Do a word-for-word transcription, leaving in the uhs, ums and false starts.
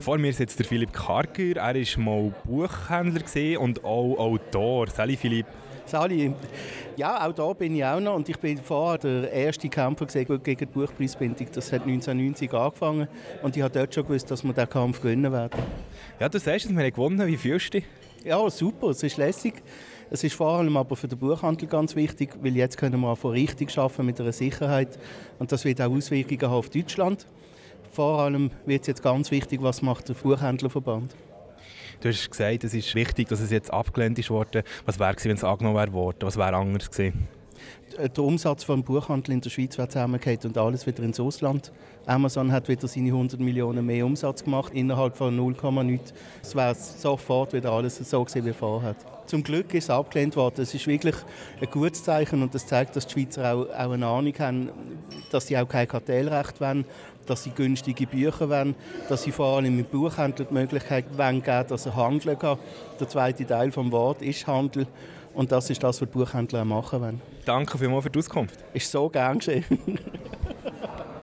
Vor mir sitzt der Philipp Karger. Er war mal Buchhändler und auch Autor. Salut Philipp. Sali, ja, auch da bin ich auch noch und ich bin vorher der erste Kämpfer gegen die Buchpreisbindung. Das hat neunzehnhundertneunzig angefangen und ich habe dort schon gewusst, dass wir diesen Kampf gewinnen werden. Ja, du sagst es, wir haben gewonnen. Wie fühlst du dich? Ja, super, es ist lässig. Es ist vor allem aber für den Buchhandel ganz wichtig, weil jetzt können wir von richtig arbeiten mit einer Sicherheit und das wird auch Auswirkungen haben auf Deutschland. Vor allem wird es jetzt ganz wichtig, was macht der Buchhändlerverband. Du hast gesagt, es ist wichtig, dass es jetzt abgelehnt ist worden. Was wäre gewesen, wenn es angenommen wäre worden? Was wäre anders gewesen? Der Umsatz vom Buchhandel in der Schweiz wäre zusammengefallen und alles wieder ins Ausland. Amazon hat wieder seine hundert Millionen mehr Umsatz gemacht, innerhalb von null Komma nichts. Es wäre sofort wieder alles so gewesen wie vorher. Zum Glück ist es abgelehnt worden. Es ist wirklich ein gutes Zeichen und das zeigt, dass die Schweizer auch, auch eine Ahnung haben, dass sie auch kein Kartellrecht wollen, dass sie günstige Bücher wollen, dass sie vor allem im Buchhandel die Möglichkeit geben wollen, dass er handeln kann. Der zweite Teil des Wortes ist Handel und das ist das, was die Buchhändler auch machen wollen. Danke vielmals für die Auskunft. Ist so gern geschehen.